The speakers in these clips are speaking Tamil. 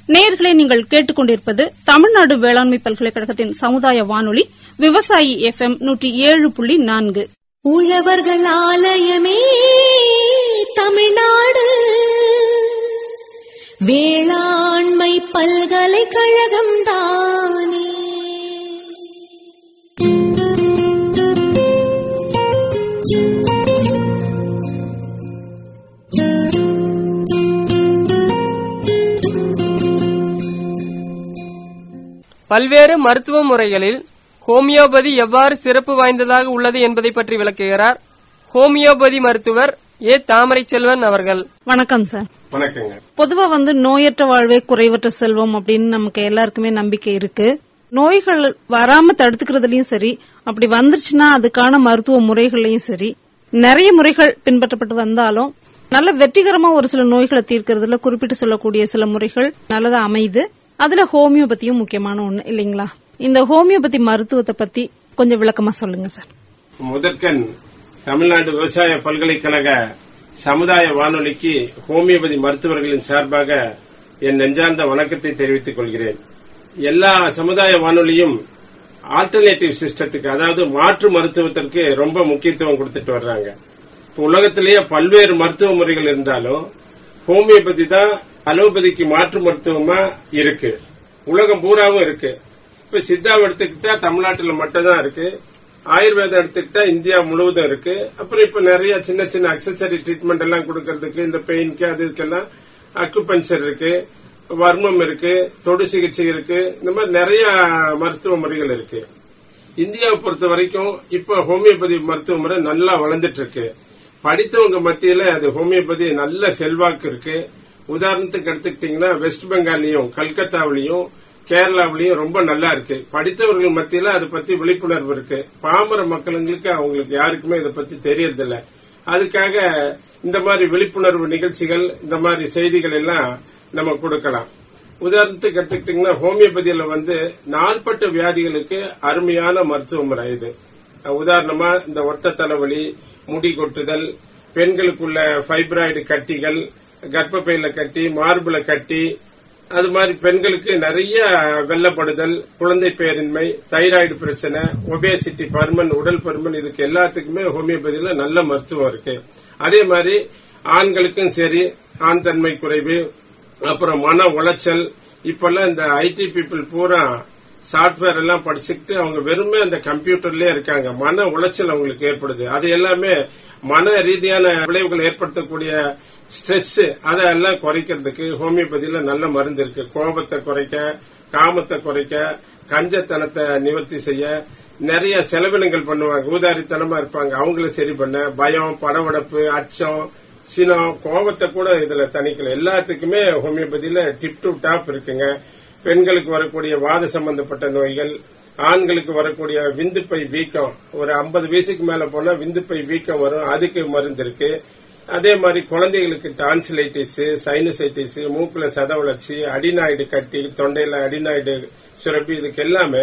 நேயர்களே, நீங்கள் கேட்டுக்கொண்டிருப்பது தமிழ்நாடு வேளாண்மை பல்கலைக்கழகத்தின் சமுதாய வானொலி விவசாயி FM 107.4. உழவர்கள் ஆலயமே தமிழ்நாடு வேளாண்மை பல்கலைக்கழகம் தானே. பல்வேறு மருத்துவ முறைகளில் ஹோமியோபதி எவ்வாறு சிறப்பு வாய்ந்ததாக உள்ளது என்பதை பற்றி விளக்குகிறார் ஹோமியோபதி மருத்துவர் ஏ. தாமரை செல்வன் அவர்கள். வணக்கம் சார். வணக்கங்க. பொதுவா நோயற்ற வாழ்வே குறைவற்ற செல்வம் அப்படின்னு நமக்கு எல்லாருக்குமே நம்பிக்கை இருக்கு. நோய்கள் வராம தடுத்துக்கிறதுலயும் சரி, அப்படி வந்துருச்சுன்னா அதுக்கான மருத்துவ முறைகள்லயும் சரி நிறைய முறைகள் பின்பற்றப்பட்டு வந்தாலும் நல்ல வெற்றிகரமா ஒரு சில நோய்களை தீர்க்கறதுல குறிப்பிட்டு சொல்லக்கூடிய சில முறைகள் நல்லதா அமைது. அதுல ஹோமியோபதியும் முக்கியமான ஒண்ணு இல்லீங்களா? இந்த ஹோமியோபதி மருத்துவத்தை பத்தி கொஞ்சம் விளக்கமா சொல்லுங்க சார். முதற்கண் தமிழ்நாடு விவசாய பல்கலைக்கழக சமுதாய வானொலிக்கு ஹோமியோபதி மருத்துவர்களின் சார்பாக என் நெஞ்சார்ந்த வணக்கத்தை தெரிவித்துக் கொள்கிறேன். எல்லா சமுதாய வானொலியும் ஆல்டர்னேட்டிவ் சிஸ்டத்துக்கு, அதாவது மாற்று மருத்துவத்திற்கு ரொம்ப முக்கியத்துவம் கொடுத்துட்டு வர்றாங்க. இப்ப உலகத்திலேயே பல்வேறு மருத்துவ முறைகள் இருந்தாலும் ஹோமியோபதி தான் அலோபதிக்கு மாற்று மருத்துவமா இருக்கு. உலகம் பூராவும் இருக்கு. இப்ப சித்தாவை எடுத்துக்கிட்டா தமிழ்நாட்டில் மட்டும் தான் இருக்கு. ஆயுர்வேதம் எடுத்துக்கிட்டா இந்தியா முழுவதும் இருக்கு. அப்புறம் இப்ப நிறைய சின்ன சின்ன அக்சசரி ட்ரீட்மெண்ட் எல்லாம் கொடுக்கறதுக்கு, இந்த பெயின்க்கு அதுக்கெல்லாம் அக்குபஞ்சர் இருக்கு, வர்மம் இருக்கு, தொடு சிகிச்சை இருக்கு. இந்த மாதிரி நிறைய மருத்துவ முறைகள் இருக்கு. இந்தியாவை பொறுத்த வரைக்கும் இப்ப ஹோமியோபதி மருத்துவ முறை நல்லா வளர்ந்துட்டு இருக்கு. படித்தவங்க மத்தியில அது ஹோமியோபதி நல்ல செல்வாக்கு இருக்கு. உதாரணத்துக்கு எடுத்துக்கிட்டீங்கன்னா வெஸ்ட் பெங்காலையும் கல்கத்தாவிலையும் கேரளாவிலையும் ரொம்ப நல்லா இருக்கு. படித்தவர்கள் மத்தியில அதை பத்தி விழிப்புணர்வு இருக்கு. பாமர மக்களுங்களுக்கு அவங்களுக்கு யாருக்குமே இதை பத்தி தெரியறதில்ல. அதுக்காக இந்த மாதிரி விழிப்புணர்வு நிகழ்ச்சிகள், இந்த மாதிரி செய்திகள் எல்லாம் நம்ம கொடுக்கலாம். உதாரணத்துக்கு எடுத்துக்கிட்டீங்கன்னா ஹோமியோபதியில நாள்பட்ட வியாதிகளுக்கு அருமையான மருத்துவ முறை இது. உதாரணமா இந்த ஒத்த தலைவலி, முடி கொட்டுதல், பெண்களுக்குள்ள ஃபைப்ராய்டு கட்டிகள், கர்ப்பப்பையில கட்டி, மார்புல கட்டி, அது மாதிரி பெண்களுக்கு நிறைய வெள்ளப்படுதல், குழந்தை பேரின்மை, தைராய்டு பிரச்சனை, ஒபேசிட்டி, பருமன், உடல் பருமன், இதுக்கு எல்லாத்துக்குமே ஹோமியோபதியில நல்ல மருத்துவம் இருக்கு. அதே மாதிரி ஆண்களுக்கும் சரி, ஆண் தன்மை குறைவு, அப்புறம் மன உளைச்சல். இப்பெல்லாம் இந்த ஐடி பீப்புள் பூரா சாப்ட்வேர் எல்லாம் படிச்சுக்கிட்டு அவங்க வெறுமே அந்த கம்ப்யூட்டர்லயே இருக்காங்க. மன உளைச்சல் அவங்களுக்கு ஏற்படுது. அது எல்லாமே மன ரீதியான விளைவுகள் ஏற்படுத்தக்கூடிய ஸ்ட்ரெஸ், அதெல்லாம் குறைக்கிறதுக்கு ஹோமியோபதியில நல்ல மருந்து இருக்கு. கோபத்தை குறைக்க, காமத்தை குறைக்க, கஞ்சத்தனத்தை நிவர்த்தி செய்ய, நிறைய செலவினங்கள் பண்ணுவாங்க, ஊதாரித்தனமா இருப்பாங்க, அவங்கள சரி பண்ண, பயம், படவடப்பு, அச்சம், சினம், கோபத்தை கூட இதுல தணிக்கல. எல்லாத்துக்குமே ஹோமியோபதியில டிப் டு டாப் இருக்குங்க. பெண்களுக்கு வரக்கூடிய வாத சம்பந்தப்பட்ட நோய்கள், ஆண்களுக்கு வரக்கூடிய விந்துப்பை வீக்கம், ஒரு 50 வயசுக்கு மேல போனா விந்துப்பை வீக்கம் வரும், அதுக்கு மருந்து இருக்கு. அதே மாதிரி குழந்தைகளுக்கு டான்சிலைட்டிஸ், சைனசைட்டிஸ், மூக்குல சத வளர்ச்சி, அடினாய்டு கட்டி, தொண்டையில அடினாய்டு சுரப்பி, இதுக்கு எல்லாமே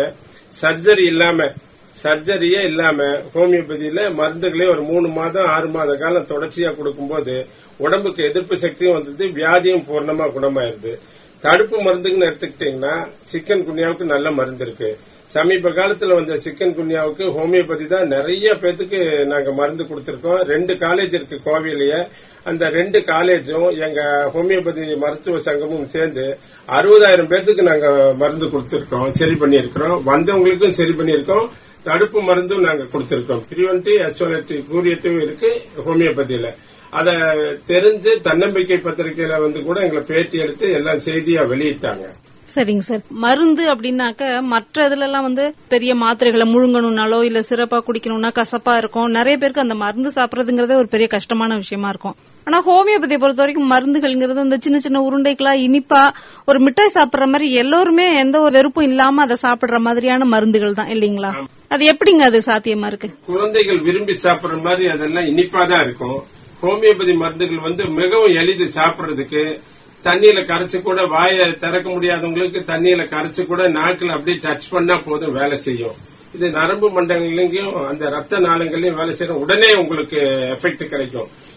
சர்ஜரியே இல்லாம ஹோமியோபதியில மருந்துகளே ஒரு 3 மாதம் 6 மாத காலம் தொடர்ச்சியா கொடுக்கும்போது உடம்புக்கு எதிர்ப்பு சக்தியும் வந்தது, வியாதியும் பூர்ணமா குணமாயிருது. தடுப்பு மருந்துன்னு எடுத்துக்கிட்டீங்கன்னா சிக்கன் குன்யாவுக்கு நல்ல மருந்து இருக்கு. சமீப காலத்துல வந்த சிக்கன் குன்யாவுக்கு ஹோமியோபதி தான் நிறைய பேத்துக்கு நாங்க மருந்து கொடுத்திருக்கோம். 2 காலேஜ் இருக்கு கோவையிலேயே. அந்த 2 காலேஜும் எங்க ஹோமியோபதி மருத்துவ சங்கமும் சேர்ந்து 60,000 பேத்துக்கு நாங்க மருந்து கொடுத்திருக்கோம், சரி பண்ணிருக்கிறோம். வந்தவங்களுக்கும் சரி பண்ணிருக்கோம். தடுப்பு மருந்தும் நாங்க கொடுத்திருக்கோம். Preventive as well as curative இருக்கு ஹோமியோபதியில. அத தெரிஞ்சு தன்னம்பிக்கை பத்திரிகையில கூட எங்களை பேட்டி எடுத்து எல்லாம் செய்தியா வெளியிட்டாங்க. சரிங்க சார். மருந்து அப்படின்னாக்க மற்ற இதுல எல்லாம் பெரிய மாத்திரைகளை முழுங்கணும்னாலோ இல்ல சிறப்பா குடிக்கணும்னா கசப்பா இருக்கும். நிறைய பேருக்கு அந்த மருந்து சாப்பிடறதுங்கிறதே ஒரு பெரிய கஷ்டமான விஷயமா இருக்கும். ஆனா ஹோமியோபதியை பொறுத்த வரைக்கும் மருந்துகள்ங்கிறது இந்த சின்ன சின்ன உருண்டைகளா இனிப்பா ஒரு மிட்டாய் சாப்பிடுற மாதிரி எல்லோருமே எந்த ஒரு வெறுப்பும் இல்லாம அதை சாப்பிடுற மாதிரியான மருந்துகள் தான் இல்லீங்களா? அது எப்படிங்க அது சாத்தியமா இருக்கு? குழந்தைகள் விரும்பி சாப்பிடுற மாதிரி அதெல்லாம் இனிப்பாதான் இருக்கும். ஹோமியோபதி மருந்துகள் மிகவும் எளிது சாப்பிடுறதுக்கு. தண்ணியில கரைச்சு கூட, வாயை திறக்க முடியாதவங்களுக்கு தண்ணியில கரைச்சு கூட நாக்கில் அப்படியே டச் பண்ணா போதும், வேலை செய்யும். இது நரம்பு மண்டலங்களையும் அந்த ரத்த நாளங்களையும் வேலை செய்யற உடனே உங்களுக்கு எஃபெக்ட் கிடைக்கும்.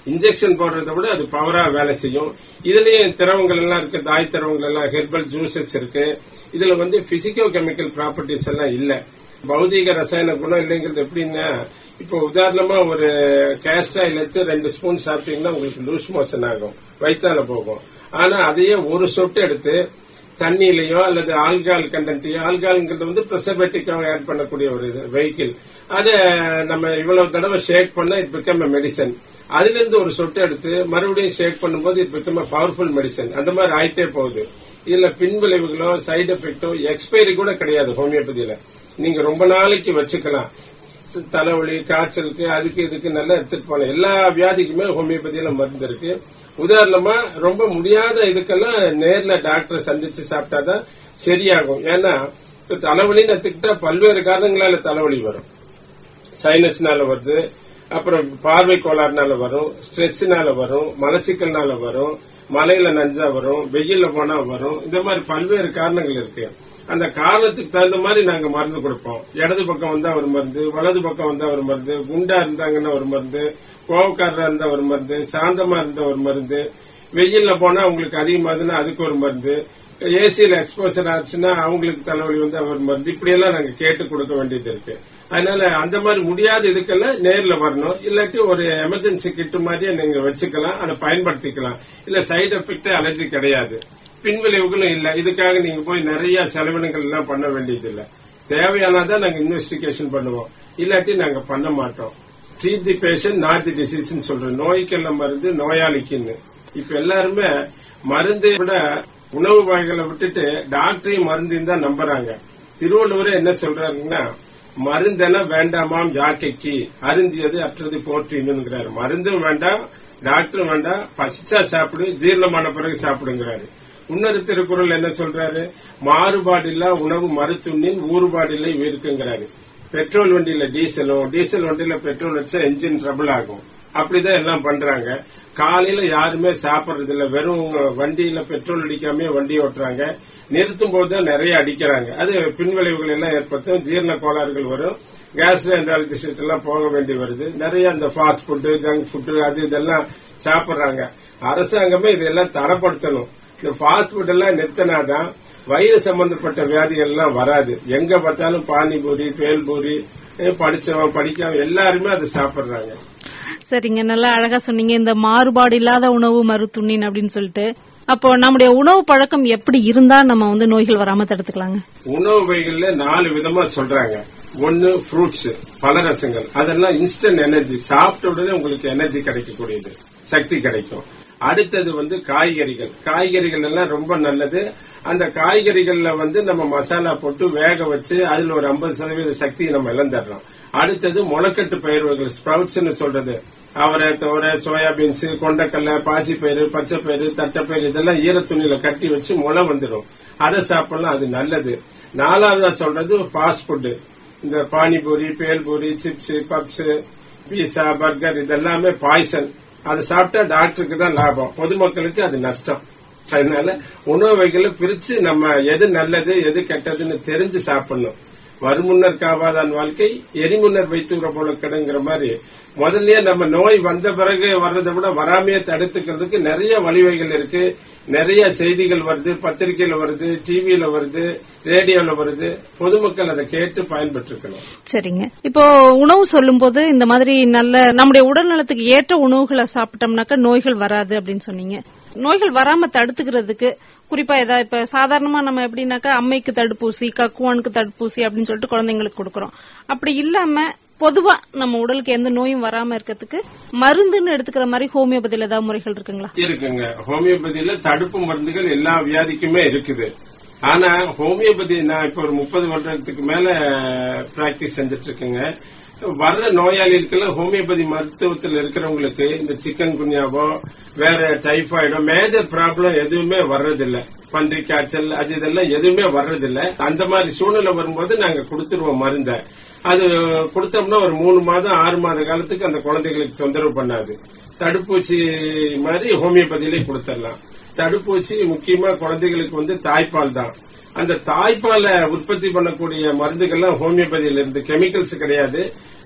இன்ஜெக்ஷன் போடுறதை விட அது பவரா வேலை செய்யும். இதுலயும் திரவங்கள் எல்லாம் இருக்கு, தாய் திரவங்கள் எல்லாம், ஹெர்பல் ஜூசஸ் இருக்கு. இதுல வந்து பிசிக்கோ கெமிக்கல் ப்ராப்பர்ட்டிஸ் எல்லாம் இல்ல, பௌதிக ரசாயன குணம் இல்லைங்கிறது. எப்படின்னா, இப்போ உதாரணமா ஒரு கேஸ்டர் ஆயில் எடுத்து 2 ஸ்பூன் சாப்பிட்டீங்கன்னா உங்களுக்கு லூஸ் மோஷன் ஆகும், வயிற்றால போகும். ஆனா அதையே ஒரு சொட்டு எடுத்து தண்ணியிலயோ அல்லது ஆல்கஹால் கண்டென்ட்டையோ, ஆல்கஹால்ங்கிறது வந்து பிரிசர்வேட்டிவ் ஆட் பண்ணக்கூடிய ஒரு வெஹிக்கிள், அதை நம்ம இவ்வளவு தடவை ஷேக் பண்ண இட் பிகம் மெடிசன். அதுல இருந்து ஒரு சொட்டு எடுத்து மறுபடியும் ஷேக் பண்ணும்போது இட் பிகம் பவர்ஃபுல் மெடிசன். அந்த மாதிரி ஆயிட்டே போகுது. இதுல பின்விளைவுகளோ சைடு எஃபெக்டோ எக்ஸ்பைரி கூட கிடையாது ஹோமியோபதியில. நீங்க ரொம்ப நாளைக்கு வச்சுக்கலாம். தலைவலி, காய்ச்சலுக்கு, அதுக்கு இதுக்கு நல்லா எடுத்துட்டு போன எல்லா வியாதிக்குமே ஹோமியோபதியில மருந்து இருக்கு. உதாரணமா ரொம்ப முடியாத இதுக்கெல்லாம் நேர்ல டாக்டரை சந்திச்சு சாப்பிட்டாதான் சரியாகும். ஏன்னா தலைவலின்னு எடுத்துக்கிட்டா பல்வேறு காரணங்களால தலைவலி வரும். சைனஸ்னால வருது, அப்புறம் பார்வை கோளாறுனால வரும், ஸ்ட்ரெஸ்னால வரும், மலச்சிக்கல்னால வரும், மலையில நஞ்சா வரும், வெயில்ல போனா வரும். இந்த மாதிரி பல்வேறு காரணங்கள் இருக்கு. அந்த காரணத்துக்கு தகுந்த மாதிரி நாங்க மருந்து கொடுப்போம். இடது பக்கம் வந்தா ஒரு மருந்து, வலது பக்கம் வந்தா ஒரு மருந்து, குண்டா இருந்தாங்கன்னா ஒரு மருந்து, கோவக்காரரா இருந்தா ஒரு மருந்து, சாந்தமா இருந்தா ஒரு மருந்து, வெயில்ல போனா உங்களுக்கு அதிகமாதுன்னா அதுக்கு ஒரு மருந்து, ஏசியில எக்ஸ்போசர் ஆச்சுன்னா அவங்களுக்கு தலைவலி வந்து ஒரு மருந்து. இப்படி எல்லாம் நாங்க கேட்டு கொடுக்க வேண்டியது இருக்கு. அதனால அந்த மாதிரி முடியாத இதுக்கெல்லாம் நேர்ல வரணும். இல்லாட்டி ஒரு எமர்ஜென்சி கிட் மாதிரியே நீங்க வச்சுக்கலாம், அதை பயன்படுத்திக்கலாம். இல்ல சைடு எஃபெக்ட் அலர்ஜி கிடையாது, பின்விளைவுகளும் இல்ல. இதுக்காக நீங்க போய் நிறைய செலவினங்கள் எல்லாம் பண்ண வேண்டியது இல்ல. தேவையானதான் நாங்க இன்வெஸ்டிகேஷன் பண்ணுவோம், இல்லாட்டி நாங்க பண்ண மாட்டோம். Treat the patient not the disease சொல்றோம். நோய்க்கெல்லாம் மருந்து நோயாளிக்குன்னு. இப்ப எல்லாருமே மருந்தை விட உணவு வகைகளை விட்டுட்டு டாக்டரையும் மருந்தையும் தான் நம்புறாங்க. திருவள்ளுவரே என்ன சொல்றாருன்னா, மருந்தென வேண்டாமாம் யாக்கைக்கு, அருந்தியது அற்றது போற்றினுங்கிறாரு. மருந்தும் வேண்டாம், டாக்டரும் வேண்டாம், பசிச்சா சாப்பிடு, ஜீரணமான பிறகு சாப்பிடுங்கிறாரு. இன்னொரு திருக்குறள் என்ன சொல்றாரு, மாறுபாடில்லா உணவு மறுத்துண்ணின் ஊறுபாடில்லை இருக்குங்கிறாரு. பெட்ரோல் வண்டியில டீசலும், டீசல் வண்டியில பெட்ரோல் வச்சா என்ஜின் ட்ரபிள் ஆகும். அப்படிதான் எல்லாம் பண்றாங்க. காலையில யாருமே சாப்பிடுறது இல்ல, வெறும் வண்டியில பெட்ரோல் அடிக்காம வண்டி ஓட்டுறாங்க. நிறுத்தும் போதுதான் நிறைய அடிக்கிறாங்க. அது பின்விளைவுகள் எல்லாம் ஏற்படுத்தும், ஜீரண கோளாறுகள் வரும், கேஸ்ட்ரோஎன்டராலஜிஸ்ட் எல்லாம் போக வேண்டி வருது. நிறைய இந்த ஃபாஸ்ட் ஃபுட்டு, ஜங்க் ஃபுட்டு, அது இதெல்லாம் சாப்பிடுறாங்க. அரசாங்கமே இதெல்லாம் தடைப்படுத்தணும். இந்த ஃபாஸ்ட் ஃபுட் எல்லாம் நிறுத்தினாதான் வயிறு சம்பந்தப்பட்ட வியாதிகள் எல்லாம் வராது. எங்க பார்த்தாலும் பானிபூரி, பேல்பூரி, படிச்சவன் படிக்காம எல்லாருமே அதை சாப்பிடுறாங்க. சரிங்க, நல்லா அழகா சொன்னீங்க. இந்த மாறுபாடு இல்லாத உணவு மருத்துண்ணின் அப்படின்னு சொல்லிட்டு, அப்போ நம்முடைய உணவு பழக்கம் எப்படி இருந்தா நம்ம வந்து நோய்கள் வராம தடுத்துக்கலாங்க? உணவு வகைகள்ல 4 விதமா சொல்றாங்க. ஒன்னு ஃப்ரூட்ஸ், பலரசங்கள், அதெல்லாம் இன்ஸ்டன்ட் எனர்ஜி, சாப்பிட்ட உடனே உங்களுக்கு எனர்ஜி கிடைக்கக்கூடியது, சக்தி கிடைக்கும். அடுத்தது வந்து காய்கறிகள். காய்கறிகள் எல்லாம் ரொம்ப நல்லது. அந்த காய்கறிகள்ல வந்து நம்ம மசாலா போட்டு வேக வச்சு அதுல ஒரு 50% சக்தியை நம்ம இழந்துடுறோம். அடுத்தது முளைக்கட்டு பயிர்கள், ஸ்ப்ரவுட்ஸ் சொல்றது, அவரை, தோரை, சோயாபீன்ஸ், கொண்டக்கல்ல, பாசிப்பயிறு, பச்சைப்பயிறு, தட்டைப்பயிறு, இதெல்லாம் ஈரத்துணியில கட்டி வச்சு முளை வந்துடும். அதை சாப்பிடலாம், அது நல்லது. 4வதா சொல்றது ஃபாஸ்ட் ஃபுட். இந்த panipuri, bhelpuri, chips, puffs, pizza, burger, இதெல்லாமே பாய்சன். அதை சாப்பிட்டா டாக்டருக்கு தான் லாபம், பொதுமக்களுக்கு அது நஷ்டம். அதனால உணவு வகைகளை பிரிச்சு நம்ம எது நல்லது எது கெட்டதுன்னு தெரிஞ்சு சாப்பிடணும். வருமுன்னர் காவாதான் வாழ்க்கை, எரிமுன்னர் வைத்துக்கிற போல கிடங்கிற மாதிரி முதல்லயே நம்ம நோய் வந்த பிறகு வர்றதை விட வராமையே தடுத்துக்கிறதுக்கு நிறைய வழிவகைகள் இருக்கு. நிறைய செய்திகள் வருது, பத்திரிகையில வருது, டிவியில வருது, ரேடியோல வருது. பொதுமக்கள் அதை கேட்டு பயன்பெற்றிருக்கணும். சரிங்க, இப்போ உணவு சொல்லும் போது இந்த மாதிரி நல்ல நம்முடைய உடல் நலத்துக்கு ஏற்ற உணவுகளை சாப்பிட்டோம்னாக்கா நோய்கள் வராது அப்படின்னு சொன்னீங்க. நோய்கள் வராம தடுத்துக்கிறதுக்கு குறிப்பா ஏதாவது இப்ப சாதாரணமா நம்ம எப்படின்னாக்கா அம்மைக்கு தடுப்பூசி, கக்குவானுக்கு தடுப்பூசி அப்படின்னு சொல்லிட்டு குழந்தைங்களுக்கு கொடுக்கறோம். அப்படி இல்லாம பொதுவா நம்ம உடலுக்கு எந்த நோயும் வராம இருக்கிறதுக்கு மருந்துன்னு எடுத்துக்கிற மாதிரி ஹோமியோபதியில ஏதாவது முறைகள் இருக்குங்களா? இருக்குங்க. ஹோமியோபதியில தடுப்பு மருந்துகள் எல்லா வியாதிக்குமே இருக்குது. ஆனா ஹோமியோபதி நான் இப்ப ஒரு 30 வருடத்துக்கு மேல பிராக்டிஸ் செஞ்சுட்டு இருக்குங்க. வர்ற நோயாளிகளுக்கெல்லாம் ஹோமியோபதி மருத்துவத்தில் இருக்கிறவங்களுக்கு இந்த சிக்கன் குன்யாவோ வேற டைபாய்டோ மேஜர் ப்ராப்ளம் எதுவுமே வர்றதில்லை. பன்றி காய்ச்சல் அது இதெல்லாம் எதுவுமே வர்றதில்லை. அந்த மாதிரி சூழ்நிலை வரும்போது நாங்க கொடுத்துருவோம் மருந்தை. அது கொடுத்தோம்னா ஒரு 3 மாதம் 6 மாத காலத்துக்கு அந்த குழந்தைகளுக்கு தொந்தரவு பண்ணாது. தடுப்பூசி மாதிரி ஹோமியோபதியிலே கொடுத்துடலாம். தடுப்பூசி முக்கியமா குழந்தைகளுக்கு வந்து தாய்ப்பால் தான். அந்த தாய்ப்பாலை உற்பத்தி பண்ணக்கூடிய மருந்துகள்லாம் ஹோமியோபதியில இருந்து, கெமிக்கல்ஸ் கிடையாது.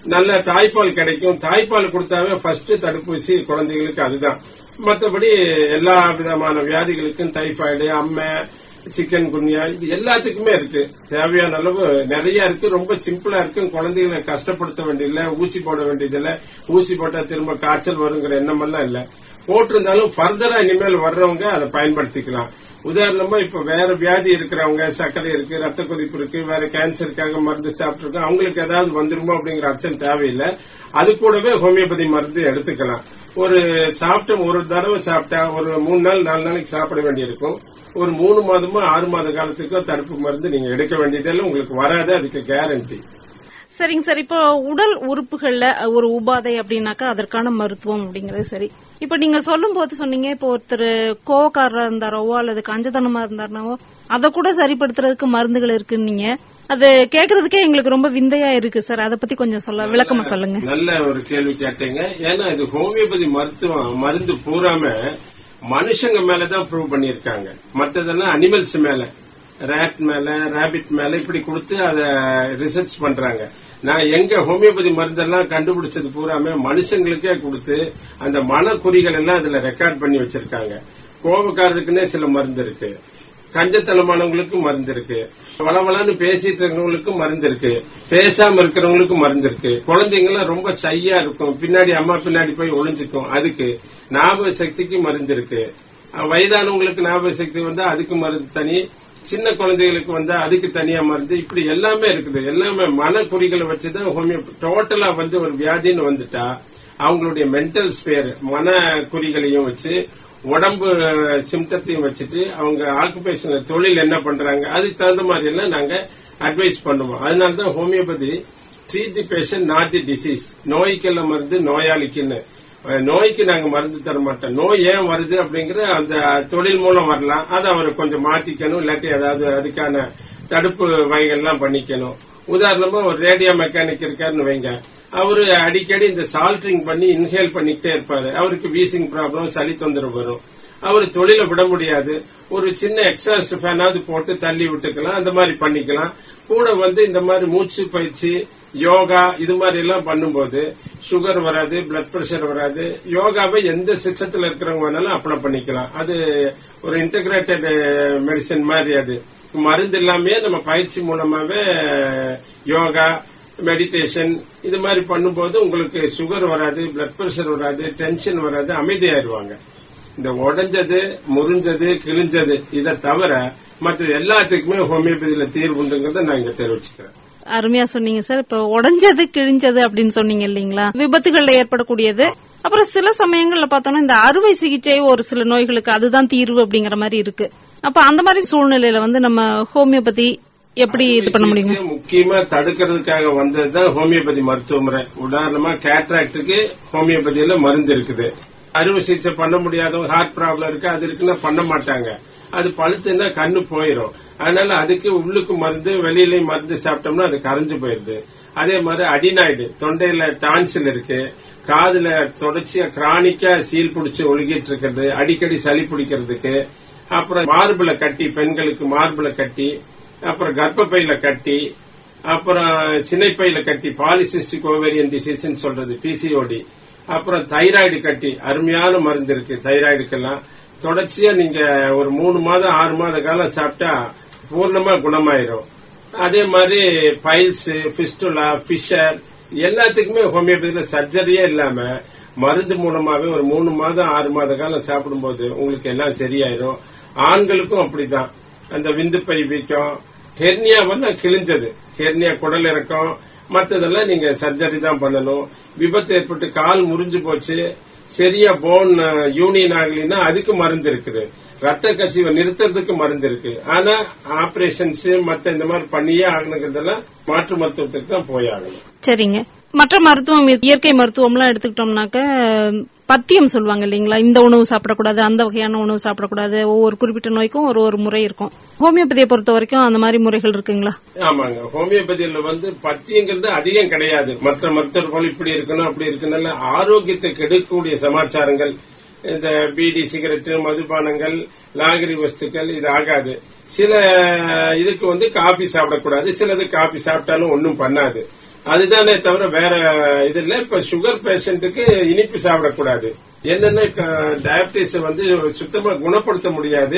நல்ல தாய்ப்பால் கிடைக்கும். தாய்ப்பால் கொடுத்தாவே ஃபர்ஸ்ட் தடுப்பூசி குழந்தைகளுக்கு அதுதான். மற்றபடி எல்லா விதமான வியாதிகளுக்கும் டைபாய்டு, அம்மை, சிக்கன் குன்யா இது எல்லாத்துக்குமே இருக்கு. தேவையான அளவு நிறைய இருக்கு. ரொம்ப சிம்பிளா இருக்கு. குழந்தைகளை கஷ்டப்படுத்த வேண்டியதில்ல, ஊசி போட வேண்டியதில்ல. ஊசி போட்டா திரும்ப காய்ச்சல் வருங்கிற எண்ணமெல்லாம் இல்ல. போட்டிருந்தாலும் ஃபர்தரா இனிமேல் வர்றவங்க அதை பயன்படுத்திக்கலாம். உதாரணமா இப்ப வேற வியாதி இருக்கிறவங்க, சர்க்கரை இருக்கு, ரத்த கொதிப்பு இருக்கு, வேற கேன்சருக்காக மருந்து சாப்பிட்டு இருக்கு, அவங்களுக்கு ஏதாவது வந்துருமோ அப்படிங்கிற அச்சம் தேவையில்லை. அது கூடவே ஹோமியோபதி மருந்து எடுத்துக்கலாம். ஒரு தடவை சாப்பிட்டா ஒரு 3 நாள் 4 நாளைக்கு சாப்பிட வேண்டியிருக்கும். ஒரு 3 மாதமோ 6 மாத காலத்துக்கோ தடுப்பு மருந்து நீங்க எடுக்க வேண்டியதெல்லாம் உங்களுக்கு வராது. அதுக்கு கேரண்டி. சரிங்க சார். இப்போ உடல் உறுப்புகள்ல ஒரு உபாதை அப்படின்னாக்கா அதற்கான மருத்துவம் அப்படிங்கறது சரி. இப்ப நீங்க சொல்லும் போது சொன்னீங்க, இப்போ ஒருத்தர் கோவக்காரரா இருந்தாரோ அல்லது கஞ்சத்தனமா இருந்தாருனாவோ அதை கூட சரிப்படுத்துறதுக்கு மருந்துகள் இருக்குன்னீங்க. அது கேக்குறதுக்கே எங்களுக்கு ரொம்ப விந்தையா இருக்கு சார். அதை பத்தி கொஞ்சம் விளக்கமா சொல்லுங்க. நல்ல ஒரு கேள்வி கேட்டீங்க. ஏன்னா இது ஹோமியோபதி மருந்து பூராம மனுஷங்க மேலதான் ப்ரூவ் பண்ணிருக்காங்க. மற்றதெல்லாம் அனிமல்ஸ் மேல, ரேட் மேல, ரேபிட் மேல இப்படி கொடுத்து அதை ரிசர்ச் பண்றாங்க. நான் எங்க ஹோமியோபதி மருந்தெல்லாம் கண்டுபிடிச்சது பூராமே மனுஷங்களுக்கே கொடுத்து அந்த மனக்குறிகள் எல்லாம் அதுல ரெக்கார்ட் பண்ணி வச்சிருக்காங்க. கோபக்காரருக்குன்னே சில மருந்து இருக்கு, கஞ்சத்தனமானவங்களுக்கு மருந்து இருக்கு, வளவளான்னு பேசிட்டு இருக்கிறவங்களுக்கு மருந்து இருக்கு, பேசாம இருக்கிறவங்களுக்கு மருந்து இருக்கு. குழந்தைங்கலாம் ரொம்ப ஷையா இருக்கும், பின்னாடி அம்மா பின்னாடி போய் ஒளிஞ்சுக்கும், அதுக்கு. ஞாபக சக்திக்கு மருந்து இருக்கு. வயதானவங்களுக்கு ஞாபக சக்தி வந்தா அதுக்கு மருந்து தனி, சின்ன குழந்தைகளுக்கு வந்தா அதுக்கு தனியா மருந்து. இப்படி எல்லாமே இருக்குது. எல்லாமே மனக்குறிகளை வச்சுதான் ஹோமியோபதி. டோட்டலா ஒரு வியாதின்னு வந்துட்டா அவங்களுடைய மென்டல் ஸ்பேர், மன குறிகளையும் வச்சு, உடம்பு சிம்டத்தையும் வச்சுட்டு, அவங்க ஆக்குபேஷன் தொழில் என்ன பண்றாங்க அதுக்கு தகுந்த மாதிரி எல்லாம் நாங்க அட்வைஸ் பண்ணுவோம். அதனாலதான் homeopathy treat the patient not the disease. நோய்க்கெல்லாம் மருந்து நோயாளிக்குன்னு. நோய்க்கு நாங்க மருந்து தர மாட்டோம். நோய் ஏன் வருது அப்படிங்கிற அந்த தொழில் மூலம் வரலாம். அதை அவர் கொஞ்சம் மாத்திக்கணும், இல்லாட்டி ஏதாவது அதுக்கான தடுப்பு வகைகள்லாம் பண்ணிக்கணும். உதாரணமா ஒரு ரேடியோ மெக்கானிக் இருக்காருன்னு வைங்க, அவரு அடிக்கடி இந்த சால்ட்ரிங் பண்ணி இன்ஹேல் பண்ணிக்கிட்டே இருப்பாரு. அவருக்கு வீசிங் ப்ராப்ளம், சளி தொந்தரவு வரும். அவரு தொழில விட முடியாது. ஒரு சின்ன எக்ஸாஸ்ட் ஃபேனாவது போட்டு தள்ளி விட்டுக்கலாம், அந்த மாதிரி பண்ணிக்கலாம். கூட இந்த மாதிரி மூச்சு பயிற்சி, யோகா இது மாதிரி எல்லாம் பண்ணும்போது சுகர் வராது, பிளட் பிரஷர் வராது. யோகாவை எந்த சிஸ்டத்துல இருக்கிறவங்க வேணாலும் அப்ளை பண்ணிக்கலாம். அது ஒரு இன்டகிரேட்டட் மெடிசன் மாதிரி. அது மருந்து இல்லாமயே நம்ம பயிற்சி மூலமாவே யோகா, மெடிடேஷன் இது மாதிரி பண்ணும்போது உங்களுக்கு சுகர் வராது, பிளட் பிரஷர் வராது, டென்ஷன் வராது, அமைதியாயிருவாங்க. இந்த உடைஞ்சது, முறிஞ்சது, கிழிஞ்சது இதை தவிர மற்ற எல்லாத்துக்குமே ஹோமியோபதியில தீர்வுங்கிறத நான் இங்க தெரிவிச்சுக்கிறேன். அருமையா சொன்னீங்க சார். இப்ப உடைஞ்சது, கிழிஞ்சது அப்படின்னு சொன்னீங்க இல்லீங்களா, விபத்துகள்ல ஏற்படக்கூடியது. அப்புறம் சில சமயங்கள்ல பார்த்தோம்னா இந்த அறுவை சிகிச்சை ஒரு சில நோய்களுக்கு அதுதான் தீர்வு அப்படிங்கிற மாதிரி இருக்கு. அப்ப அந்த மாதிரி சூழ்நிலையில நம்ம ஹோமியோபதி எப்படி இது பண்ண முடியும்? முக்கியமா தடுக்கிறதுக்காக வந்ததுதான் ஹோமியோபதி மருத்துவ முறை. உதாரணமா கேட்ராக்டுக்கு ஹோமியோபதியில மருந்து இருக்குது. அறுவை சிகிச்சை பண்ண முடியாதவங்க, ஹார்ட் ப்ராப்ளம் இருக்கு, அது இருக்குன்னா பண்ண மாட்டாங்க. அது பழுத்துன்னா கண்ணு போயிடும். அதனால அதுக்கு உள்ளுக்கு மருந்து, வெளியிலயும் மருந்து சாப்பிட்டோம்னா அது கரைஞ்சு போயிருது. அதே மாதிரி அடினாய்டு, தொண்டையில டான்சில் இருக்கு, காதுல தொடர்ச்சியா கிரானிக்கா சீல் பிடிச்சு ஒழுகிட்டு இருக்கிறது, அடிக்கடி சளி பிடிக்கிறதுக்கு. அப்புறம் மார்புல கட்டி, பெண்களுக்கு மார்புல கட்டி, அப்புறம் கர்ப்பப்பையில கட்டி, அப்புறம் சினைப்பையில கட்டி, பாலிசிஸ்டிக் ஓவேரியன் டிசீஸ் சொல்றது பிசிஓடி. அப்புறம் தைராய்டு கட்டி, அருமையான மருந்து இருக்கு தைராய்டுக்கெல்லாம். தொடர்ச்சியா நீங்க ஒரு 3 மாதம் 6 மாத காலம் சாப்பிட்டா பூர்ணமா குணமாயிரும். அதே மாதிரி பைல்ஸ், பிஸ்டுலா, பிஷர் எல்லாத்துக்குமே ஹோமியோபதியில சர்ஜரியே இல்லாம மருந்து மூலமாவே ஒரு 3 மாதம் 6 மாத காலம் சாப்பிடும்போது உங்களுக்கு எல்லாம் சரியாயிரும். ஆண்களுக்கும் அப்படிதான். அந்த விந்துப்பை வீக்கம், ஹெர்னியா கிழிஞ்சது, ஹெர்னியா குடல் இறக்கம், மற்றதெல்லாம் நீங்க சர்ஜரி தான் பண்ணணும். விபத்து ஏற்பட்டு கால் முறிஞ்சு போச்சு, சரியா போன் யூனியன் ஆகலின்னா அதுக்கு மருந்து இருக்குது. ரத்த கசிவை நிறுத்துறதுக்கு மருந்து இருக்கு. ஆனா ஆபரேஷன்ஸ் மத்த இந்த மாதிரி பண்ணியே ஆகணுங்கிறதெல்லாம் மாற்று மருத்துவத்துக்கு தான் போய் ஆகணும். சரிங்க. மற்ற மருத்துவம், இயற்கை மருத்துவம் எல்லாம் எடுத்துக்கிட்டோம்னாக்க பத்தியம் சொல்லுவாங்க இல்லீங்களா, இந்த உணவு சாப்பிடக்கூடாது, அந்த வகையான உணவு சாப்பிடக்கூடாது, ஒவ்வொரு குறிப்பிட்ட நோய்க்கும் ஒரு முறை இருக்கும். ஹோமியோபதியை பொறுத்த வரைக்கும் அந்த மாதிரி முறைகள் இருக்குங்களா? ஆமாங்க. ஹோமியோபதியில பத்தியங்கிறது அதிகம் கிடையாது. மற்ற மருத்துவர்கள் இப்படி இருக்கணும் அப்படி இருக்கணும், ஆரோக்கியத்தை கெடுக்கக்கூடிய சமாச்சாரங்கள், இந்த பீடி, சிகரெட், மதுபானங்கள், லாகிரி வஸ்துக்கள் இது ஆகாது. சில இதுக்கு காபி சாப்பிடக்கூடாது, சிலது காபி சாப்பிட்டாலும் ஒன்னும் பண்ணாது. அதுதானே தவிர வேற இது இல்ல. இப்ப சுகர் பேஷண்ட்டுக்கு இனிப்பு சாப்பிடக்கூடாது. என்னன்னா டயபிட்டிஸ் சுத்தமா குணப்படுத்த முடியாது.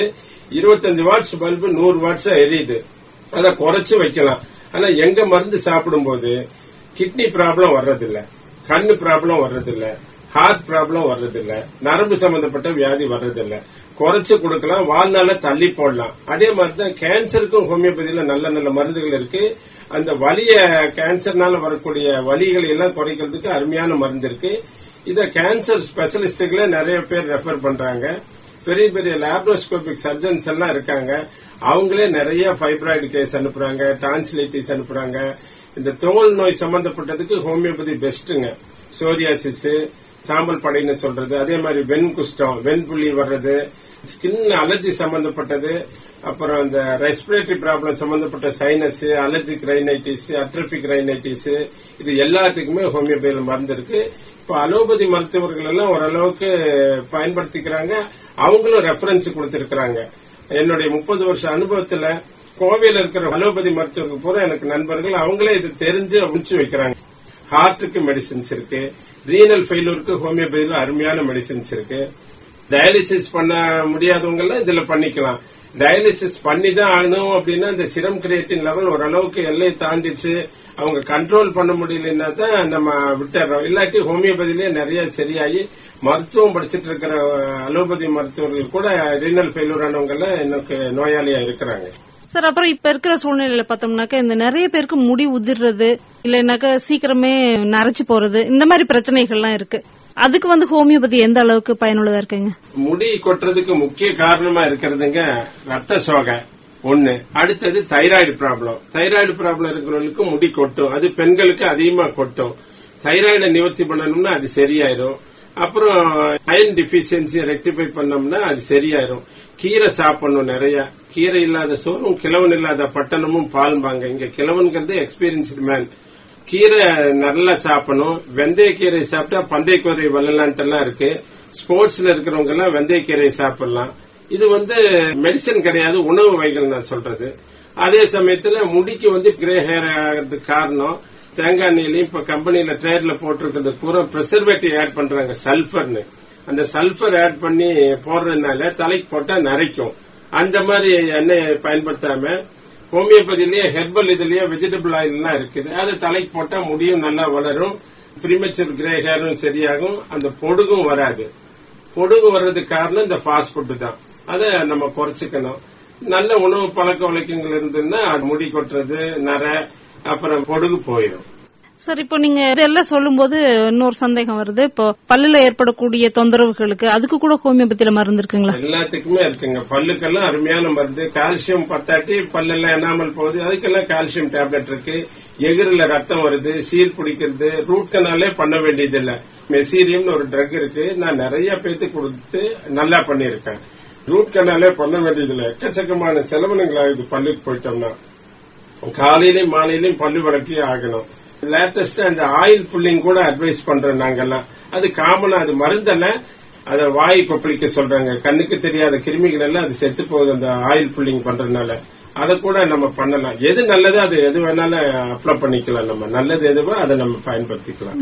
25 வாட்ஸ் பல்பு 100 வாட்ஸா எரியுது. அதை குறைச்சு வைக்கலாம். ஆனா எங்க மருந்து சாப்பிடும் போது கிட்னி ப்ராப்ளம் வர்றதில்ல, கண்ணு ப்ராப்ளம் வர்றதில்ல, ஹார்ட் ப்ராப்ளம் வர்றதில்ல, நரம்பு சம்பந்தப்பட்ட வியாதி வர்றதில்ல. குறைச்சு கொடுக்கலாம், வாழ்நாள தள்ளி போடலாம். அதே மாதிரிதான் கேன்சருக்கும் ஹோமியோபதியில நல்ல நல்ல மருந்துகள் இருக்கு. அந்த வலிய கேன்சர்னால வரக்கூடிய வலிகளை எல்லாம் குறைக்கிறதுக்கு அருமையான மருந்து இருக்கு. இத கேன்சர் ஸ்பெஷலிஸ்டுகளே நிறைய பேர் ரெஃபர் பண்றாங்க. பெரிய பெரிய லேப்ரோஸ்கோபிக் சர்ஜன்ஸ் எல்லாம் இருக்காங்க. அவங்களே நிறைய ஃபைப்ராய்டு கேஸ் அனுப்புறாங்க, டான்சிலைட்டிஸ் அனுப்புறாங்க. இந்த தோல் நோய் சம்பந்தப்பட்டதுக்கு ஹோமியோபதி பெஸ்ட்டுங்க. சோரியாசிஸ், சாம்பல் படைன்னு சொல்றது, அதே மாதிரி வெண்குஷ்டம், வெண்புள்ளி வர்றது, ஸ்கின் அலர்ஜி சம்பந்தப்பட்டது, அப்புறம் இந்த ரெஸ்பிரேட்டரி ப்ராப்ளம் சம்பந்தப்பட்ட sinus, allergic rhinitis, atrophic rhinitis, இது எல்லாத்துக்குமே ஹோமியோபதியில மருந்து இருக்கு. இப்ப அலோபதி மருத்துவர்கள் எல்லாம் ஓரளவுக்கு பயன்படுத்திக்கிறாங்க. அவங்களும் ரெஃபரன்ஸ் கொடுத்திருக்கிறாங்க. என்னுடைய 30 வருஷ அனுபவத்துல கோவையில் இருக்கிற அலோபதி மருத்துவர்கள் பூரா எனக்கு நண்பர்கள். அவங்களே இது தெரிஞ்சு அனுப்பிச்சு வைக்கிறாங்க. ஹார்ட்டுக்கு மெடிசின்ஸ் இருக்கு, ரீனல் ஃபெயிலூருக்கு ஹோமியோபதியில அருமையான மெடிசின்ஸ் இருக்கு. டயாலிசிஸ் பண்ண முடியாதவங்க எல்லாம் இதுல பண்ணிக்கலாம். டயாலிசிஸ் பண்ணி தான் ஆகணும் அப்படின்னா இந்த சிரம் கிரியேட்டின் லெவல் ஓரளவுக்கு எல்லை தாண்டிச்சு, அவங்க கண்ட்ரோல் பண்ண முடியலன்னா தான் நம்ம விட்டுறோம். இல்லாட்டி ஹோமியோபதியிலே நிறைய சரியாகி மருத்துவம் படிச்சுட்டு இருக்கிற அலோபதி மருத்துவர்கள் கூட ரீனல் ஃபெயிலூர் ஆனவங்க எல்லாம் எனக்கு நோயாளியா இருக்கிறாங்க. சார், அப்புறம் இப்ப இருக்கிற சூழ்நிலையில பார்த்தோம்னாக்கா இந்த நிறைய பேருக்கு முடி உதிர்றது, இல்லைன்னாக்கா சீக்கிரமே நரைச்சு போறது, இந்த மாதிரி பிரச்சனைகள்லாம் இருக்கு. அதுக்கு ஹோமியோபதி எந்த அளவுக்கு பயனுள்ளதா இருக்குங்க? முடி கொட்டுறதுக்கு முக்கிய காரணமா இருக்கிறதுங்க ரத்த சோகை ஒண்ணு. அடுத்தது தைராய்டு ப்ராப்ளம். தைராய்டு ப்ராப்ளம் இருக்கிறவங்களுக்கு முடி கொட்டும். அது பெண்களுக்கு அதிகமா கொட்டும். தைராய்டை நிவர்த்தி பண்ணணும்னா அது சரியாயிரும். அப்புறம் அயன் டிஃபிஷியன்சி ரெக்டிஃபை பண்ணோம்னா அது சரியாயிரும். கீரை சாப்பிடணும் நிறைய. கீரை இல்லாத சோறும் கிழவன் இல்லாத பட்டணமும் பால்பாங்க. இங்க கிழவன்கிறது எக்ஸ்பீரியன்ஸ்டு மேன். கீரை நல்லா சாப்பிடணும். வெந்தய கீரை சாப்பிட்டா பந்தய கீரை வளலான்ட்டு இருக்கு. ஸ்போர்ட்ஸ்ல இருக்கிறவங்க எல்லாம் வெந்தய கீரை சாப்பிடலாம். இது மெடிசன் கிடையாது, உணவு வகைகள் நான் சொல்றது. அதே சமயத்துல முடிக்கு கிரே ஹேர் ஆகிறதுக்கு காரணம் தேங்காய் எண்ணெயிலையும் இப்ப கம்பெனில ட்ரேட்ல போட்டிருக்கிறது பூரா பிரிசர்வேட்டிவ் ஆட் பண்றாங்க, சல்பர்னு. அந்த சல்பர் ஆட் பண்ணி போடுறதுனால தலைக்கு போட்டா நரைக்கும். அந்த மாதிரி எண்ணெயை பயன்படுத்தாம ஹோமியோபதியிலேயே ஹெர்பல் இதுலயே வெஜிடபிள் ஆயில் எல்லாம் இருக்குது. அது தலைக்கு போட்டா முடியும் நல்லா வளரும், பிரிமெச்சூர் கிரே ஹேரும் சரியாகும், அந்த பொடுகும் வராது. பொடுகு வர்றதுக்கு காரணம் இந்த ஃபாஸ்ட் ஃபுட் தான். அதை நம்ம குறைச்சிக்கணும். நல்ல உணவு பழக்க வழக்கங்கள் இருந்ததுன்னா முடி கொட்டுறது, நரை, அப்புறம் பொடுகு போயிடும். சார், இப்போ நீங்க இதெல்லாம் சொல்லும் போது இன்னொரு சந்தேகம் வருது. இப்போ பல்லுல ஏற்படக்கூடிய தொந்தரவுகளுக்கு அதுக்கு கூட ஹோமியோபதியில மருந்து இருக்குங்களா? எல்லாத்துக்குமே இருக்குங்க. பல்லுக்கெல்லாம் அருமையான மருந்து. கால்சியம் பத்தாட்டி பல்லெல்லாம் எனாமல் போகுது, அதுக்கெல்லாம் கால்சியம் டேப்லெட் இருக்கு. எகிரில ரத்தம் வருது, சீர் பிடிக்கிறது, ரூட் கனாலே பண்ண வேண்டியது இல்ல. மெசீரியம்னு ஒரு ட்ரக் இருக்கு, நான் நிறைய பேருக்கு கொடுத்து நல்லா பண்ணிருக்கேன். ரூட் கனாலே பண்ண வேண்டியது இல்ல. எக்கச்சக்கமான செலவினங்கள் ஆகுது பல்லுக்கு போயிட்டோம்னா. காலையிலயும் மாலையிலயும் பல்லு விளக்கி ஆகணும். லேட்டஸ்டா அந்த ஆயில் புல்லிங் கூட அட்வைஸ் பண்றோம் நாங்கெல்லாம். அது காமனா, அது மருந்தல்ல, அதை வாய் கொப்பளிக்க சொல்றாங்க. கண்ணுக்கு தெரியாத கிருமிகள் எல்லாம் அது செத்து போகுது அந்த ஆயில் புல்லிங் பண்றதுனால. அதை கூட நம்ம பண்ணலாம். எது நல்லதோ அது எது வேணாலும் அப்ளை பண்ணிக்கலாம். நம்ம நல்லது எதுவோ அதை நம்ம பயன்படுத்திக்கலாம்.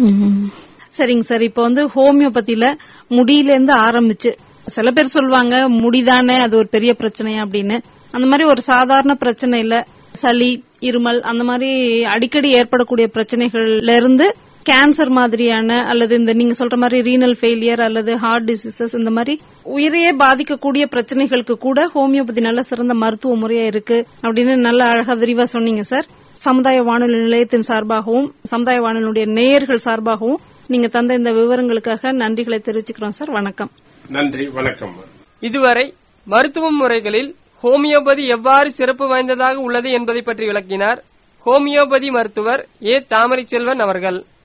சரிங்க சார், இப்ப ஹோமியோபதியில முடியில இருந்து ஆரம்பிச்சு சில பேர் சொல்லுவாங்க முடிதானே அது ஒரு பெரிய பிரச்சனையா அப்படின்னு. அந்த மாதிரி ஒரு சாதாரண பிரச்சனை இல்ல, சளி, இருமல், அந்த மாதிரி அடிக்கடி ஏற்படக்கூடிய பிரச்சனைகள்ல இருந்து கேன்சர் மாதிரியான அல்லது இந்த நீங்க சொல்ற மாதிரி ரீனல் ஃபெயிலியர் அல்லது ஹார்ட் டிசீசஸ், இந்த மாதிரி உயிரையே பாதிக்கக்கூடிய பிரச்சனைகளுக்கு கூட ஹோமியோபதி நல்ல சிறந்த மருத்துவ முறையா இருக்கு அப்படின்னு நல்ல அழகா விரிவா சொன்னீங்க சார். சமுதாய வானொலி நிலையத்தின் சார்பாகவும் சமுதாய வானொலியுடைய நேயர்கள் சார்பாகவும் நீங்க தந்த இந்த விவரங்களுக்காக நன்றிகளை தெரிவிச்சுக்கிறோம் சார். வணக்கம். நன்றி, வணக்கம். இதுவரை மருத்துவ முறைகளில் ஹோமியோபதி எவ்வாறு சிறப்பு வாய்ந்ததாக உள்ளது என்பதை பற்றி விளக்கினார் ஹோமியோபதி மருத்துவர் ஏ. தாமரைச்செல்வன் அவர்கள்.